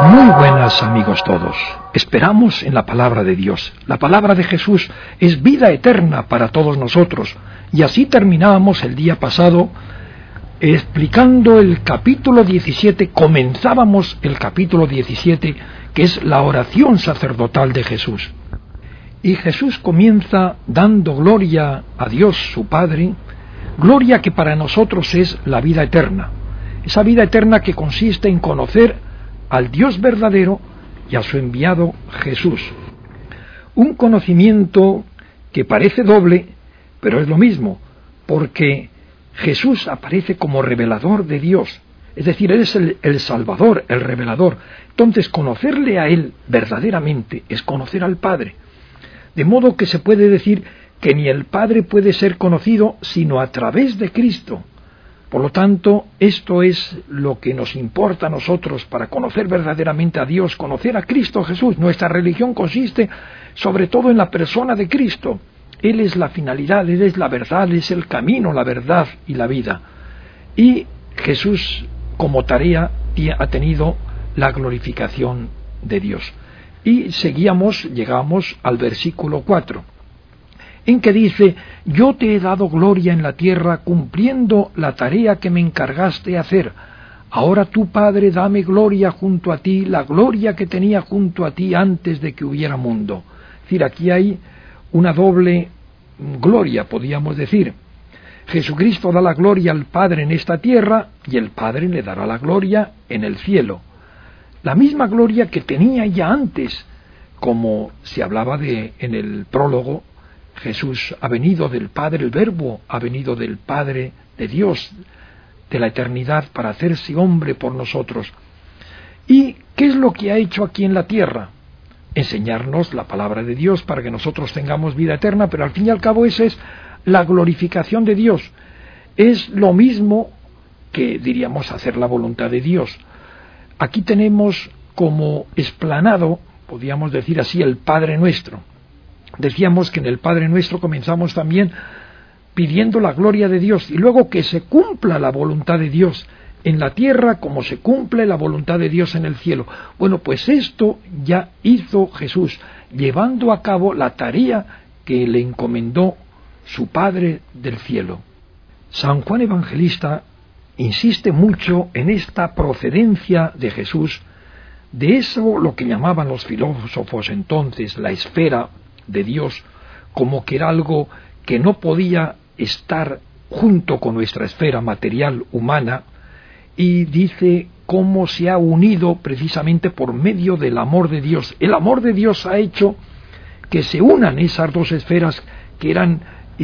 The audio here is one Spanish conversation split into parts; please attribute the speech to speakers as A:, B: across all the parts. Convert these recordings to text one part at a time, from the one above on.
A: Muy buenas, amigos todos. Esperamos en la palabra de Dios. La palabra de Jesús es vida eterna para todos nosotros. Y así terminábamos el día pasado explicando el capítulo 17. Comenzábamos el capítulo 17, que es la oración sacerdotal de Jesús. Y Jesús comienza dando gloria a Dios su Padre, gloria que para nosotros es la vida eterna. Esa vida eterna que consiste en conocer al Dios verdadero y a su enviado Jesús. Un conocimiento que parece doble, pero es lo mismo, porque Jesús aparece como revelador de Dios, es decir, Él es el Salvador, el revelador. Entonces, conocerle a Él verdaderamente es conocer al Padre. De modo que se puede decir que ni el Padre puede ser conocido sino a través de Cristo. Por lo tanto, esto es lo que nos importa a nosotros para conocer verdaderamente a Dios, conocer a Cristo Jesús. Nuestra religión consiste sobre todo en la persona de Cristo. Él es la finalidad, Él es la verdad, Él es el camino, la verdad y la vida. Y Jesús, como tarea, ha tenido la glorificación de Dios. Y llegamos al versículo 4. En que dice: yo te he dado gloria en la tierra, cumpliendo la tarea que me encargaste hacer. Ahora tú, Padre, dame gloria junto a ti, la gloria que tenía junto a ti antes de que hubiera mundo. Es decir, aquí hay una doble gloria, podríamos decir. Jesucristo da la gloria al Padre en esta tierra, y el Padre le dará la gloria en el cielo. La misma gloria que tenía ya antes, como se hablaba en el prólogo. Jesús ha venido del Padre, el Verbo ha venido del Padre, de Dios, de la eternidad, para hacerse hombre por nosotros. ¿Y qué es lo que ha hecho aquí en la tierra? Enseñarnos la palabra de Dios para que nosotros tengamos vida eterna, pero al fin y al cabo esa es la glorificación de Dios. Es lo mismo que, diríamos, hacer la voluntad de Dios. Aquí tenemos como explanado, podríamos decir así, el Padre Nuestro. Decíamos que en el Padre Nuestro comenzamos también pidiendo la gloria de Dios y luego que se cumpla la voluntad de Dios en la tierra como se cumple la voluntad de Dios en el cielo. Bueno, pues esto ya hizo Jesús, llevando a cabo la tarea que le encomendó su Padre del cielo. San Juan Evangelista insiste mucho en esta procedencia de Jesús, de eso lo que llamaban los filósofos entonces la esfera de Dios, como que era algo que no podía estar junto con nuestra esfera material humana, y dice cómo se ha unido precisamente por medio del amor de Dios. El amor de Dios ha hecho que se unan esas dos esferas que eran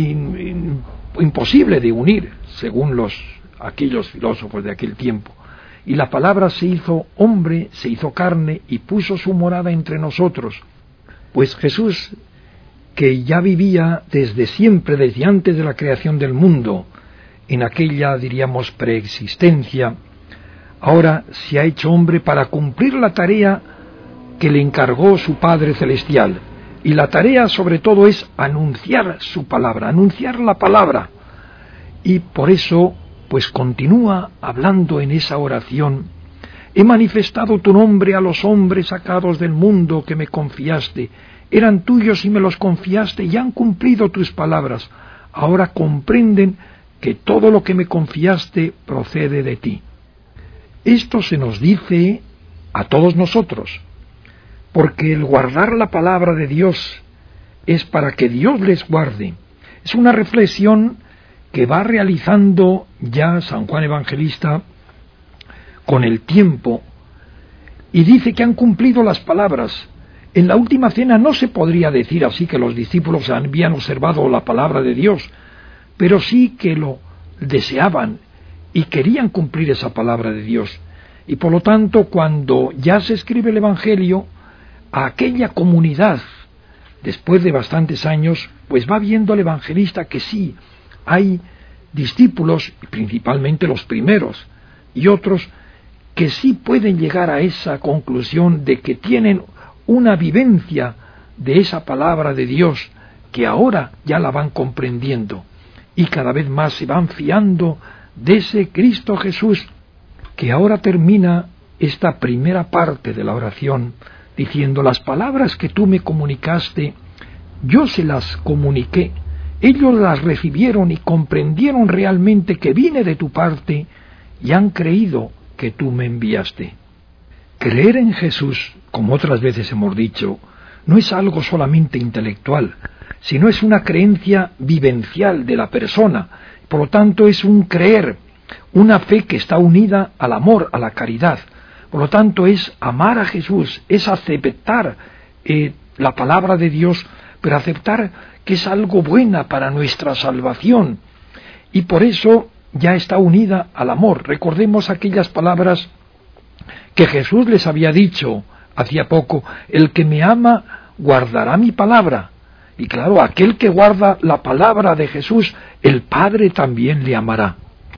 A: imposible de unir, según aquellos filósofos de aquel tiempo. Y la palabra se hizo hombre, se hizo carne y puso su morada entre nosotros. Pues Jesús, que ya vivía desde siempre, desde antes de la creación del mundo, en aquella, diríamos, preexistencia, ahora se ha hecho hombre para cumplir la tarea que le encargó su Padre Celestial. Y la tarea, sobre todo, es anunciar su palabra, anunciar la palabra. Y por eso, pues continúa hablando en esa oración: he manifestado tu nombre a los hombres sacados del mundo que me confiaste. Eran tuyos y me los confiaste y han cumplido tus palabras. Ahora comprenden que todo lo que me confiaste procede de ti. Esto se nos dice a todos nosotros, porque el guardar la palabra de Dios es para que Dios les guarde. Es una reflexión que va realizando ya San Juan Evangelista con el tiempo, y dice que han cumplido las palabras. En la última cena no se podría decir así que los discípulos habían observado la palabra de Dios, pero sí que lo deseaban y querían cumplir esa palabra de Dios. Y por lo tanto, cuando ya se escribe el Evangelio, a aquella comunidad, después de bastantes años, pues va viendo el evangelista que sí, hay discípulos, principalmente los primeros, y otros que sí pueden llegar a esa conclusión de que tienen una vivencia de esa palabra de Dios, que ahora ya la van comprendiendo, y cada vez más se van fiando de ese Cristo Jesús, que ahora termina esta primera parte de la oración diciendo: las palabras que tú me comunicaste, yo se las comuniqué, ellos las recibieron y comprendieron realmente que vine de tu parte y han creído que tú me enviaste. Creer en Jesús, como otras veces hemos dicho, no es algo solamente intelectual, sino es una creencia vivencial de la persona. Por lo tanto, es un creer, una fe que está unida al amor, a la caridad. Por lo tanto, es amar a Jesús, es aceptar la palabra de Dios, pero aceptar que es algo buena para nuestra salvación. Y por eso ya está unida al amor. Recordemos aquellas palabras que Jesús les había dicho hacía poco: el que me ama guardará mi palabra. Y claro, aquel que guarda la palabra de Jesús, el Padre también le amará.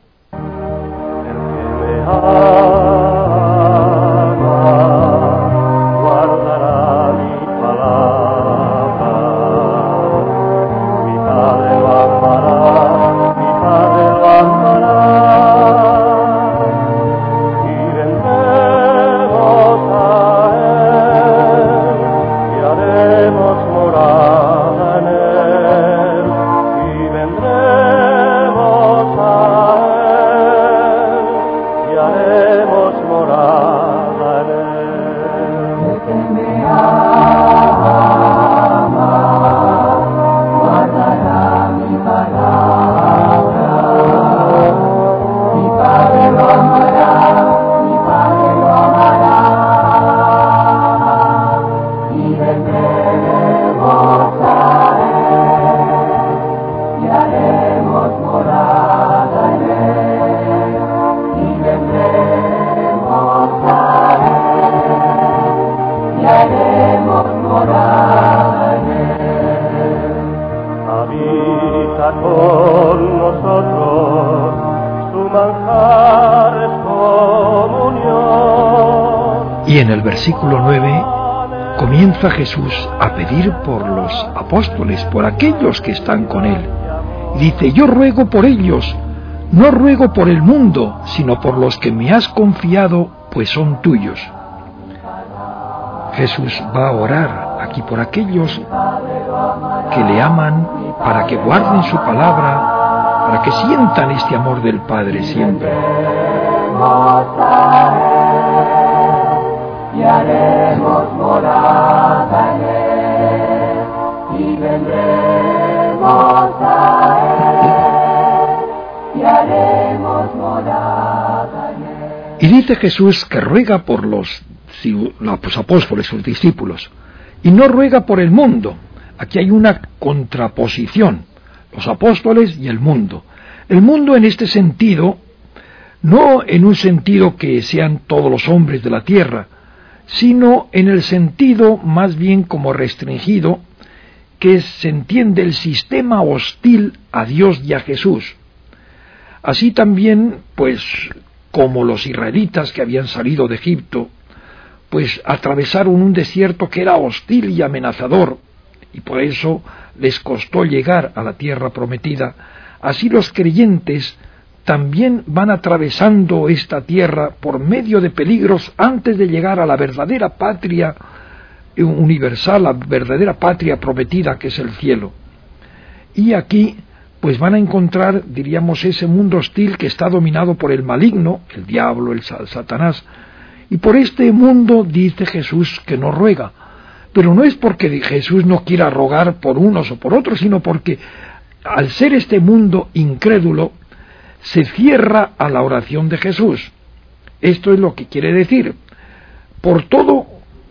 A: Y en el versículo 9 comienza Jesús a pedir por los apóstoles, por aquellos que están con él. Dice: yo ruego por ellos, no ruego por el mundo, sino por los que me has confiado, pues son tuyos. Jesús va a orar aquí por aquellos que le aman, para que guarden su palabra, para que sientan este amor del Padre siempre.
B: Y haremos morada en él, y vendremos a él, y haremos morada en él.
A: Y dice Jesús que ruega por los apóstoles, sus discípulos, y no ruega por el mundo. Aquí hay una contraposición, los apóstoles y el mundo. El mundo en este sentido, no en un sentido que sean todos los hombres de la tierra, sino en el sentido más bien como restringido, que se entiende el sistema hostil a Dios y a Jesús. Así también, pues, como los israelitas que habían salido de Egipto, pues atravesaron un desierto que era hostil y amenazador, y por eso les costó llegar a la tierra prometida. Así los creyentes también van atravesando esta tierra por medio de peligros antes de llegar a la verdadera patria universal, la verdadera patria prometida, que es el cielo. Y aquí pues van a encontrar, diríamos, ese mundo hostil que está dominado por el maligno, el diablo, el Satanás. Y por este mundo dice Jesús que no ruega. Pero no es porque Jesús no quiera rogar por unos o por otros, sino porque al ser este mundo incrédulo, se cierra a la oración de Jesús. Esto es lo que quiere decir. Por todo,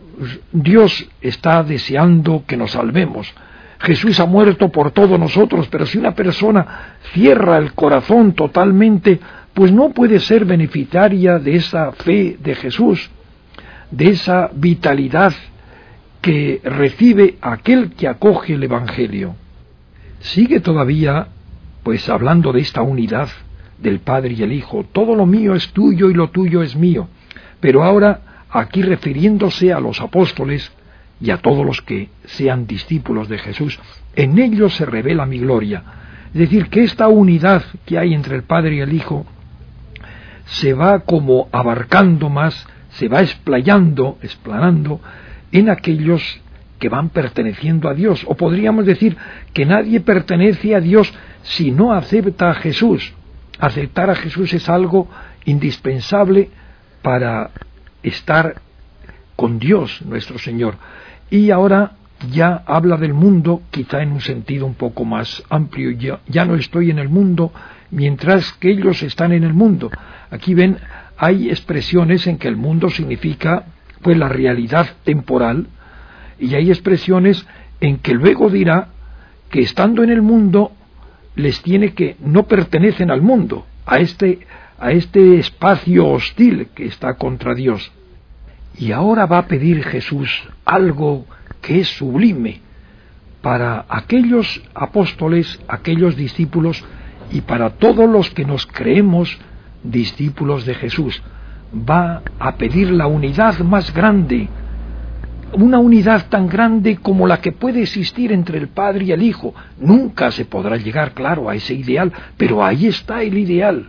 A: Dios está deseando que nos salvemos. Jesús ha muerto por todos nosotros, pero si una persona cierra el corazón totalmente, pues no puede ser beneficiaria de esa fe de Jesús, de esa vitalidad que recibe aquel que acoge el Evangelio. Sigue todavía, pues, hablando de esta unidad del Padre y el Hijo. Todo lo mío es tuyo y lo tuyo es mío. Pero ahora, aquí refiriéndose a los apóstoles y a todos los que sean discípulos de Jesús, en ellos se revela mi gloria. Es decir, que esta unidad que hay entre el Padre y el Hijo se va como abarcando más, se va explanando en aquellos que van perteneciendo a Dios. O podríamos decir que nadie pertenece a Dios si no acepta a Jesús. Aceptar a Jesús es algo indispensable para estar con Dios, nuestro Señor. Y ahora ya habla del mundo, quizá en un sentido un poco más amplio. Ya no estoy en el mundo, mientras que ellos están en el mundo. Aquí ven, hay expresiones en que el mundo significa pues la realidad temporal, y hay expresiones en que luego dirá que estando en el mundo les tiene que no pertenecen al mundo, a este espacio hostil que está contra Dios. Y ahora va a pedir Jesús algo que es sublime para aquellos apóstoles, aquellos discípulos y para todos los que nos creemos discípulos de Jesús. Va a pedir la unidad más grande, una unidad tan grande como la que puede existir entre el Padre y el Hijo. Nunca se podrá llegar, claro, a ese ideal, pero ahí está el ideal.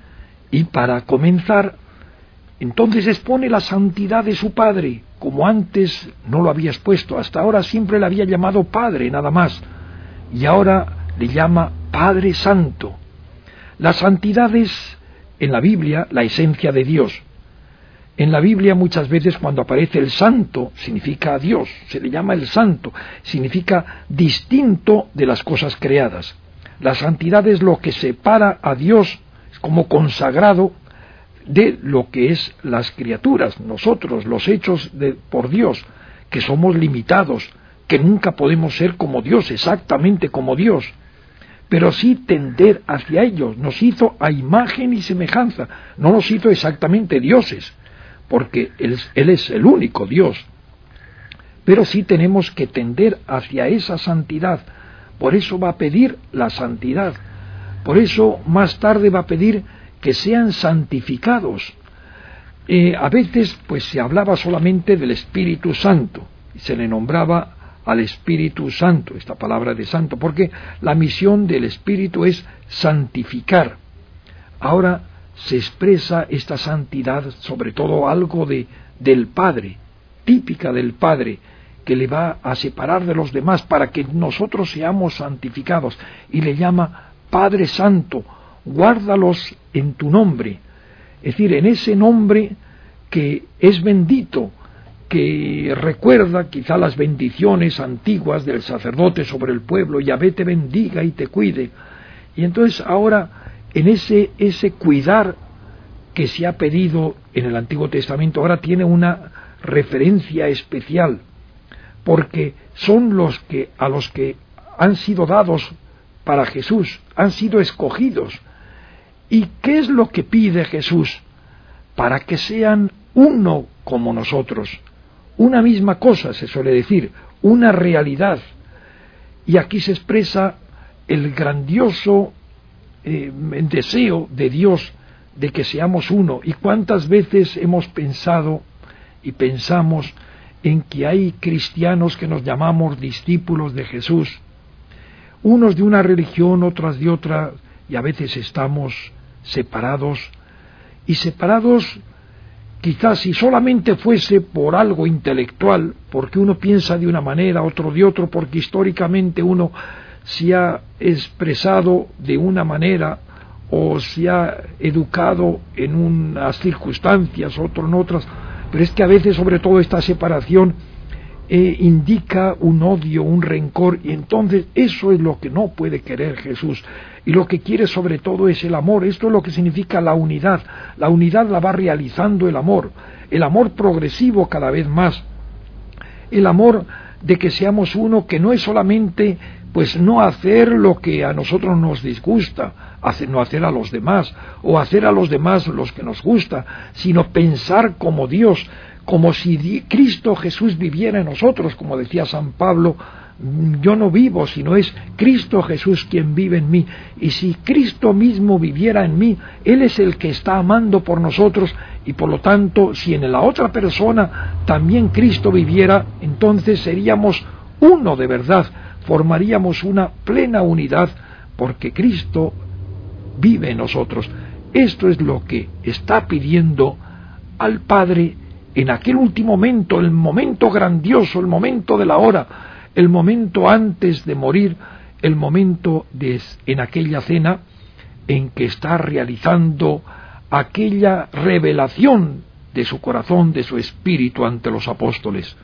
A: Y para comenzar, entonces expone la santidad de su Padre, como antes no lo había expuesto. Hasta ahora siempre le había llamado Padre, nada más, y ahora le llama Padre Santo. La santidad es, en la Biblia, la esencia de Dios. En la Biblia muchas veces cuando aparece el santo significa a Dios, se le llama el santo, significa distinto de las cosas creadas. La santidad es lo que separa a Dios como consagrado de lo que es las criaturas, nosotros, los hechos por Dios, que somos limitados, que nunca podemos ser como Dios, exactamente como Dios, pero sí tender hacia ellos. Nos hizo a imagen y semejanza, no nos hizo exactamente dioses, porque Él es el único Dios, pero sí tenemos que tender hacia esa santidad. Por eso va a pedir la santidad, por eso más tarde va a pedir que sean santificados. A veces pues se hablaba solamente del Espíritu Santo, y se le nombraba al Espíritu Santo, esta palabra de santo, porque la misión del Espíritu es santificar. Ahora se expresa esta santidad, sobre todo algo del Padre, típica del Padre, que le va a separar de los demás para que nosotros seamos santificados, y le llama Padre Santo, guárdalos en tu nombre, es decir, en ese nombre que es bendito, que recuerda quizá las bendiciones antiguas del sacerdote sobre el pueblo. Yahvé te bendiga y te cuide. Y entonces ahora en ese cuidar que se ha pedido en el Antiguo Testamento, ahora tiene una referencia especial, porque son a los que han sido dados para Jesús, han sido escogidos. ¿Y qué es lo que pide Jesús? Para que sean uno como nosotros, una misma cosa se suele decir, una realidad. Y aquí se expresa el grandioso deseo de Dios de que seamos uno. Y cuántas veces hemos pensado y pensamos en que hay cristianos que nos llamamos discípulos de Jesús, unos de una religión, otras de otra, y a veces estamos separados, y separados quizás si solamente fuese por algo intelectual, porque uno piensa de una manera, otro de otro, porque históricamente uno se ha expresado de una manera o se ha educado en unas circunstancias, otro en otras, pero es que a veces sobre todo esta separación indica un odio, un rencor, y entonces eso es lo que no puede querer Jesús, y lo que quiere sobre todo es el amor. Esto es lo que significa la unidad. La unidad la va realizando el amor progresivo cada vez más, el amor de que seamos uno, que no es solamente pues no hacer lo que a nosotros nos disgusta, no hacer a los demás, o hacer a los demás los que nos gusta, sino pensar como Dios, como si Cristo Jesús viviera en nosotros, como decía San Pablo, yo no vivo, sino es Cristo Jesús quien vive en mí. Y si Cristo mismo viviera en mí, Él es el que está amando por nosotros, y por lo tanto, si en la otra persona también Cristo viviera, entonces seríamos uno de verdad, formaríamos una plena unidad, porque Cristo vive en nosotros. Esto es lo que está pidiendo al Padre en aquel último momento, el momento grandioso, el momento de la hora, el momento antes de morir, el momento en aquella cena en que está realizando aquella revelación de su corazón, de su espíritu ante los apóstoles.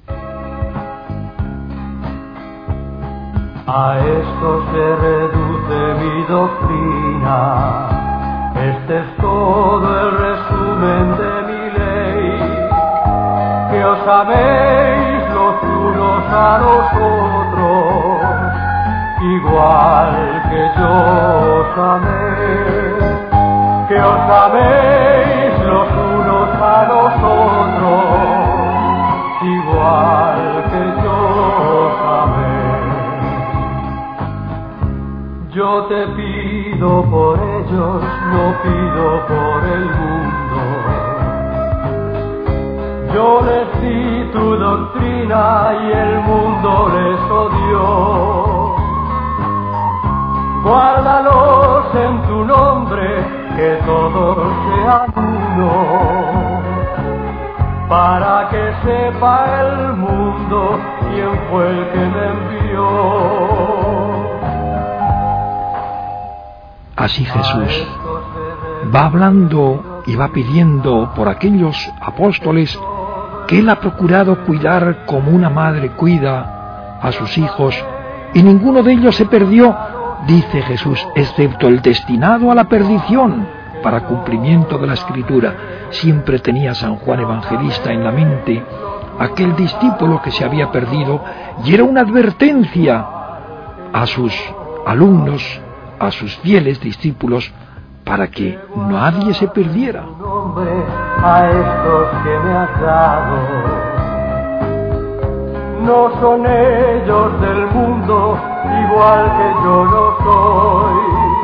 B: A esto se reduce mi doctrina, este es todo el resumen de mi ley, que os améis los unos a los otros, igual que yo os amé, que os améis los unos a los otros, igual que yo os amé. Yo te pido por ellos, no pido por el mundo. Yo les di tu doctrina y el mundo les odió. Guárdalos en tu nombre, que todos sean uno, para que sepa el mundo quién fue el que me envió.
A: Así Jesús va hablando y va pidiendo por aquellos apóstoles que Él ha procurado cuidar como una madre cuida a sus hijos, y ninguno de ellos se perdió, dice Jesús, excepto el destinado a la perdición, para cumplimiento de la Escritura. Siempre tenía San Juan Evangelista en la mente aquel discípulo que se había perdido, y era una advertencia a sus alumnos, a sus fieles discípulos, para que nadie se perdiera.
B: A estos que me has dado, no son ellos del mundo, igual que yo no soy.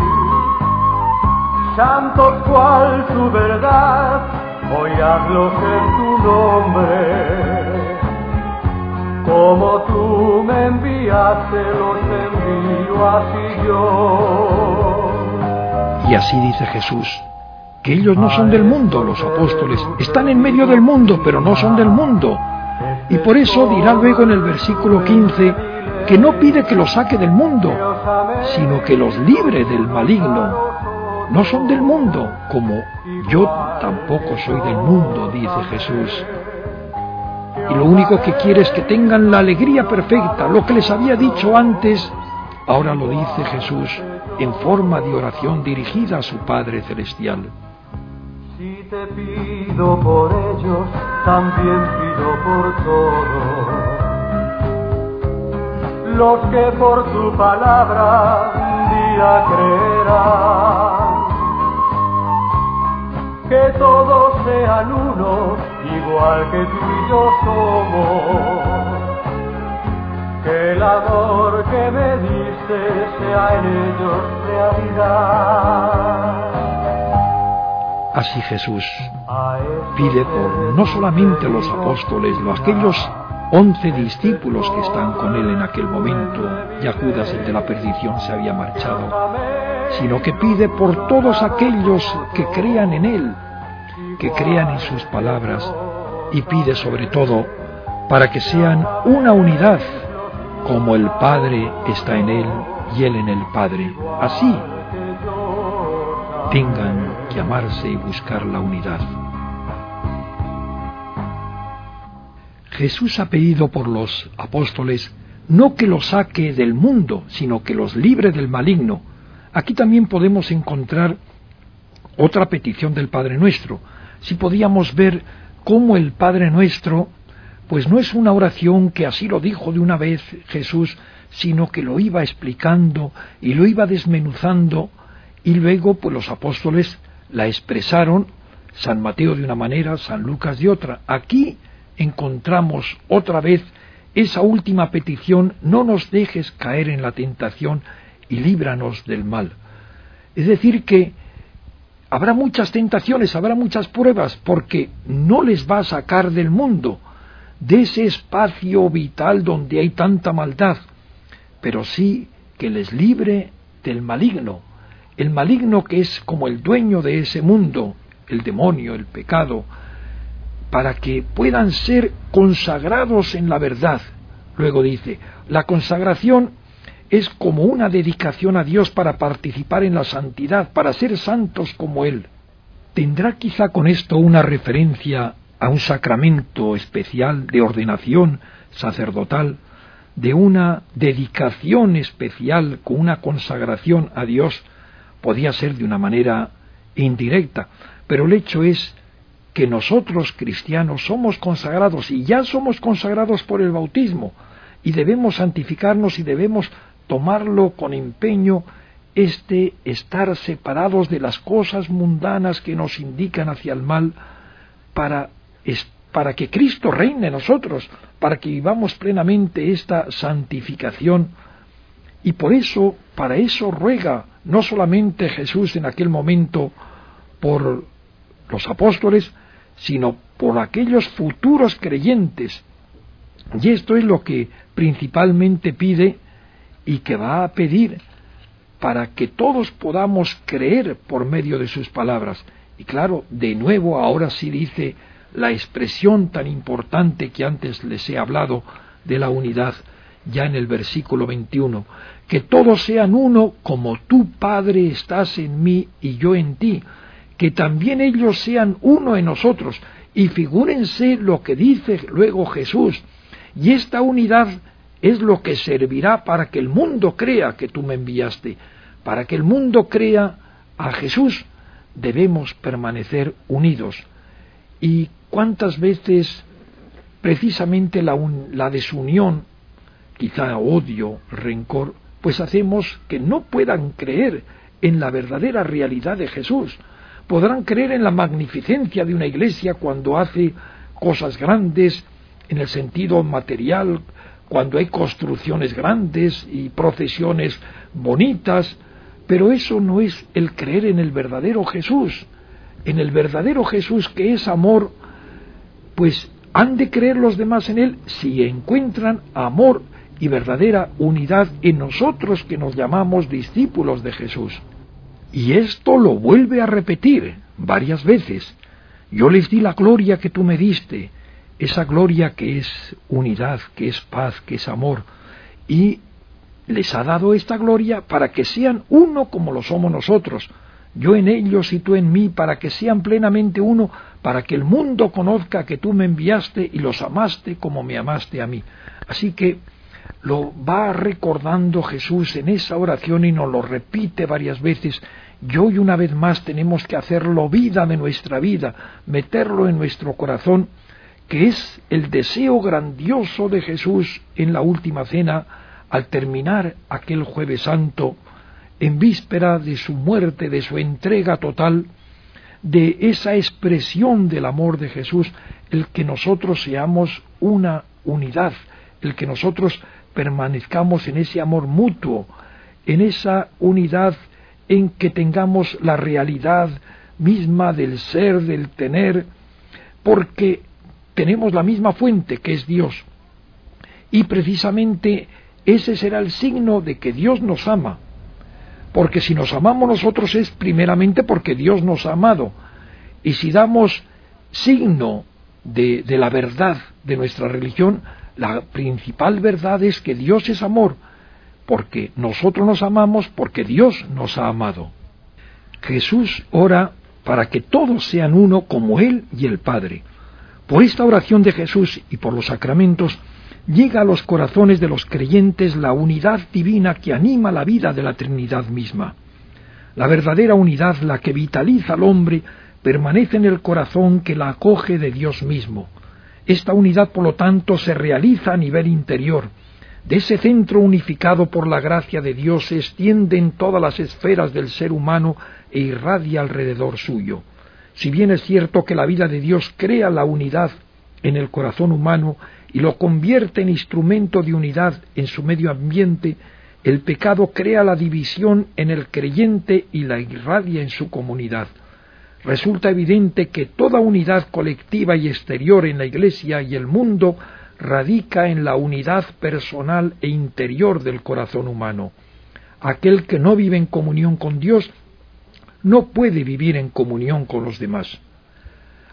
B: Santos cual tu verdad, hoy hazlos en tu nombre. Como tú me enviaste, los envío así yo.
A: Y así dice Jesús, que ellos no son del mundo, los apóstoles, están en medio del mundo, pero no son del mundo. Y por eso dirá luego en el versículo 15, que no pide que los saque del mundo, sino que los libre del maligno. No son del mundo, como yo tampoco soy del mundo, dice Jesús. Y lo único que quiere es que tengan la alegría perfecta. Lo que les había dicho antes, ahora lo dice Jesús en forma de oración dirigida a su Padre Celestial.
B: Si te pido por ellos, también pido por todos los que por tu palabra un día creerán. Que todos sean uno, igual que tú y yo somos. Que el amor que me diste sea en ellos realidad.
A: Así Jesús pide por no solamente los apóstoles, aquellos 11 discípulos que están con Él en aquel momento, ya Judas, el de la perdición, se había marchado, sino que pide por todos aquellos que crean en Él, que crean en sus palabras, y pide sobre todo para que sean una unidad, como el Padre está en Él y Él en el Padre. Así tengan que amarse y buscar la unidad. Jesús ha pedido por los apóstoles no que los saque del mundo, sino que los libre del maligno. Aquí también podemos encontrar otra petición del Padre Nuestro. Si podíamos ver cómo el Padre Nuestro, pues no es una oración que así lo dijo de una vez Jesús, sino que lo iba explicando y lo iba desmenuzando, y luego pues los apóstoles la expresaron, San Mateo de una manera, San Lucas de otra. Aquí encontramos otra vez esa última petición: no nos dejes caer en la tentación y líbranos del mal. Es decir, que habrá muchas tentaciones, habrá muchas pruebas, porque no les va a sacar del mundo, de ese espacio vital donde hay tanta maldad, pero sí que les libre del maligno, el maligno que es como el dueño de ese mundo, el demonio, el pecado, para que puedan ser consagrados en la verdad. Luego dice, la consagración es como una dedicación a Dios para participar en la santidad, para ser santos como Él. ¿Tendrá quizá con esto una referencia a un sacramento especial de ordenación sacerdotal, de una dedicación especial con una consagración a Dios? Podía ser de una manera indirecta, pero el hecho es que nosotros cristianos somos consagrados y ya somos consagrados por el bautismo y debemos santificarnos y debemos tomarlo con empeño, estar separados de las cosas mundanas que nos indican hacia el mal para que Cristo reine en nosotros, para que vivamos plenamente esta santificación. Y para eso ruega no solamente Jesús en aquel momento por los apóstoles, sino por aquellos futuros creyentes. Y esto es lo que principalmente pide y que va a pedir para que todos podamos creer por medio de sus palabras. Y claro, de nuevo ahora sí dice la expresión tan importante que antes les he hablado de la unidad, ya en el versículo 21, que todos sean uno como tú, Padre, estás en mí y yo en ti, que también ellos sean uno en nosotros. Y figúrense lo que dice luego Jesús, y esta unidad es lo que servirá para que el mundo crea que tú me enviaste. Para que el mundo crea a Jesús debemos permanecer unidos. ¿Y cuántas veces precisamente la desunión, quizá odio, rencor, pues hacemos que no puedan creer en la verdadera realidad de Jesús? Podrán creer en la magnificencia de una iglesia cuando hace cosas grandes en el sentido material, cuando hay construcciones grandes y procesiones bonitas, pero eso no es el creer en el verdadero Jesús. En el verdadero Jesús, que es amor, pues han de creer los demás en Él si encuentran amor y verdadera unidad en nosotros que nos llamamos discípulos de Jesús. Y esto lo vuelve a repetir varias veces. Yo les di la gloria que tú me diste, esa gloria que es unidad, que es paz, que es amor, y les ha dado esta gloria para que sean uno como lo somos nosotros, yo en ellos y tú en mí, para que sean plenamente uno, para que el mundo conozca que tú me enviaste y los amaste como me amaste a mí. Así que lo va recordando Jesús en esa oración y nos lo repite varias veces. Y hoy una vez más tenemos que hacerlo vida de nuestra vida, meterlo en nuestro corazón, que es el deseo grandioso de Jesús en la última cena, al terminar aquel Jueves Santo, en víspera de su muerte, de su entrega total, de esa expresión del amor de Jesús, el que nosotros seamos una unidad, el que nosotros permanezcamos en ese amor mutuo, en esa unidad en que tengamos la realidad misma del ser, del tener, porque tenemos la misma fuente que es Dios. Y precisamente ese será el signo de que Dios nos ama, porque si nos amamos nosotros es primeramente porque Dios nos ha amado, y si damos signo de la verdad de nuestra religión, la principal verdad es que Dios es amor, porque nosotros nos amamos porque Dios nos ha amado. Jesús ora para que todos sean uno como Él y el Padre. Por esta oración de Jesús y por los sacramentos llega a los corazones de los creyentes la unidad divina que anima la vida de la Trinidad misma. La verdadera unidad, la que vitaliza al hombre, permanece en el corazón que la acoge de Dios mismo. Esta unidad, por lo tanto, se realiza a nivel interior. De ese centro unificado por la gracia de Dios se extiende en todas las esferas del ser humano e irradia alrededor suyo. Si bien es cierto que la vida de Dios crea la unidad en el corazón humano y lo convierte en instrumento de unidad en su medio ambiente, el pecado crea la división en el creyente y la irradia en su comunidad. Resulta evidente que toda unidad colectiva y exterior en la Iglesia y el mundo radica en la unidad personal e interior del corazón humano. Aquel que no vive en comunión con Dios no puede vivir en comunión con los demás.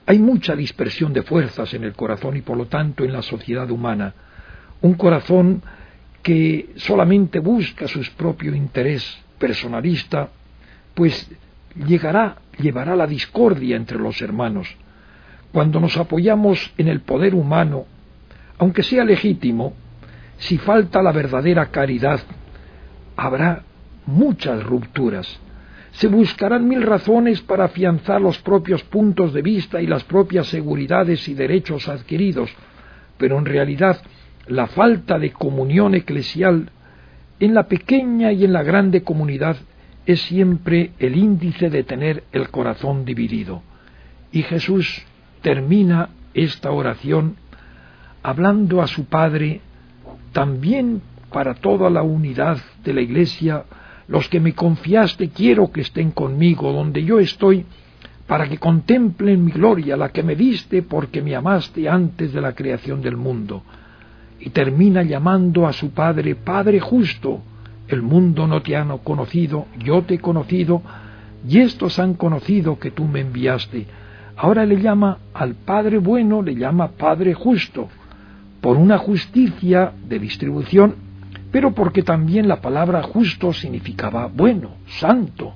A: Hay mucha dispersión de fuerzas en el corazón y por lo tanto en la sociedad humana. Un corazón que solamente busca su propio interés personalista, pues llevará la discordia entre los hermanos. Cuando nos apoyamos en el poder humano, aunque sea legítimo, si falta la verdadera caridad, habrá muchas rupturas. Se buscarán 1000 razones para afianzar los propios puntos de vista y las propias seguridades y derechos adquiridos, pero en realidad la falta de comunión eclesial en la pequeña y en la grande comunidad es siempre el índice de tener el corazón dividido. Y Jesús termina esta oración hablando a su Padre también para toda la unidad de la Iglesia: los que me confiaste quiero que estén conmigo donde yo estoy, para que contemplen mi gloria, la que me diste porque me amaste antes de la creación del mundo. Y termina llamando a su Padre Padre justo. El mundo no te ha conocido, yo te he conocido, y estos han conocido que tú me enviaste. Ahora le llama al Padre bueno, le llama Padre justo, por una justicia de distribución, pero porque también la palabra justo significaba bueno, santo,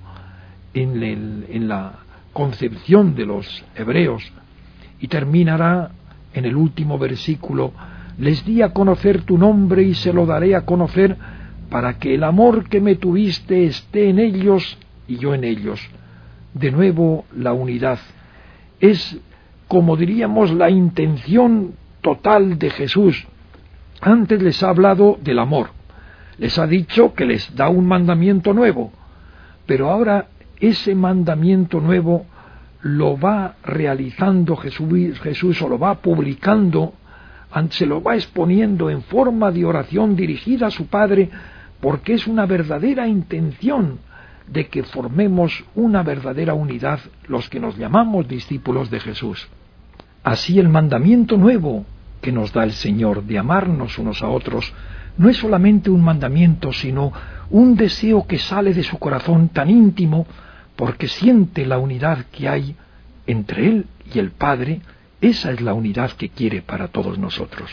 A: en la concepción de los hebreos. Y terminará en el último versículo: les di a conocer tu nombre y se lo daré a conocer, para que el amor que me tuviste esté en ellos y yo en ellos. De nuevo la unidad es, como diríamos, la intención total de Jesús. Antes les ha hablado del amor, les ha dicho que les da un mandamiento nuevo, pero ahora ese mandamiento nuevo lo va realizando Jesús o lo va publicando, se lo va exponiendo en forma de oración dirigida a su Padre, porque es una verdadera intención de que formemos una verdadera unidad los que nos llamamos discípulos de Jesús. Así el mandamiento nuevo que nos da el Señor de amarnos unos a otros no es solamente un mandamiento, sino un deseo que sale de su corazón tan íntimo, porque siente la unidad que hay entre Él y el Padre. Esa es la unidad que quiere para todos nosotros.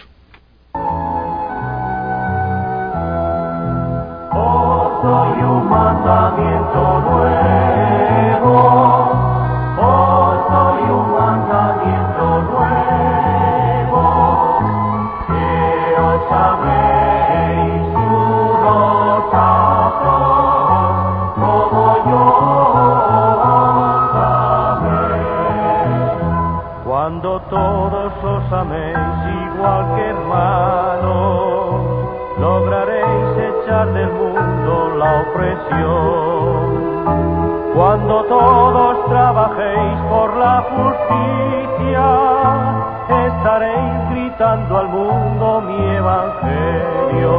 B: Os doy un mandamiento nuevo, os doy un mandamiento nuevo, que os améis unos a otros, como yo os amé. Cuando todos os améis igual que hermanos, lograréis echar del mundo la opresión. Cuando todos trabajéis por la justicia, estaréis gritando al mundo mi evangelio.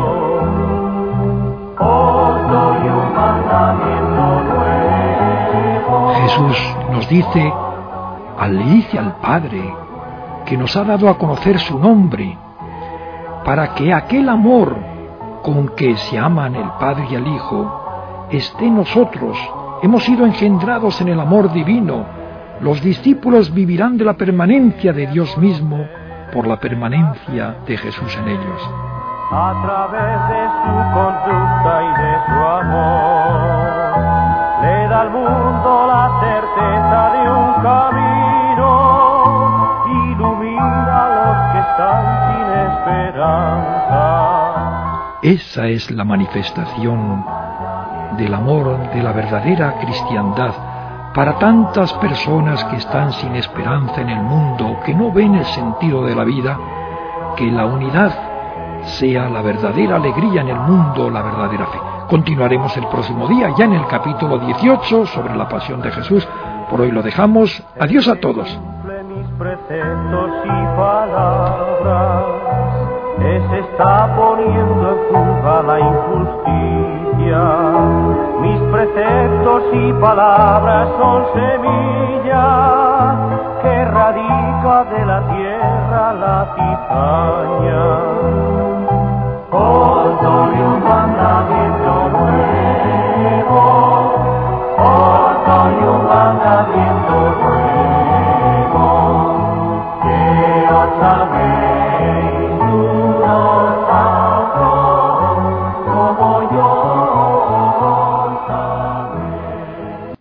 B: Os doy un mandamiento nuevo.
A: Jesús nos dice, le dice al Padre que nos ha dado a conocer su nombre, para que aquel amor con que se aman el Padre y el Hijo esté en nosotros. Hemos sido engendrados en el amor divino. Los discípulos vivirán de la permanencia de Dios mismo por la permanencia de Jesús en ellos.
B: A través de su conducta y de su amor, le da al mundo la certeza de un camino, ilumina a los que están sin esperanza.
A: Esa es la manifestación del amor, de la verdadera cristiandad, para tantas personas que están sin esperanza en el mundo, que no ven el sentido de la vida. Que la unidad sea la verdadera alegría en el mundo, la verdadera fe. Continuaremos el próximo día, ya en el capítulo 18, sobre la pasión de Jesús. Por hoy lo dejamos. Adiós a todos.
B: Mis preceptos y palabras, se está poniendo en fuga la injusticia. Mis preceptos y palabras son semilla que radica de la tierra la cizaña.